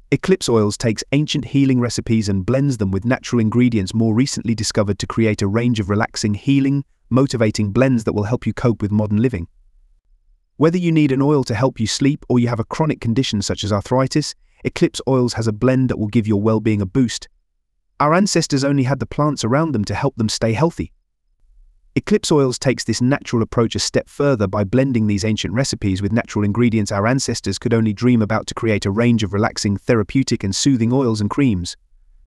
Eclipse Oils takes ancient healing recipes and blends them with natural ingredients more recently discovered to create a range of relaxing, healing, motivating blends that will help you cope with modern living. Whether you need an oil to help you sleep or you have a chronic condition such as arthritis, Eclipse Oils has a blend that will give your well-being a boost. Our ancestors only had the plants around them to help them stay healthy. Eclipse Oils takes this natural approach a step further by blending these ancient recipes with natural ingredients our ancestors could only dream about to create a range of relaxing, therapeutic and soothing oils and creams.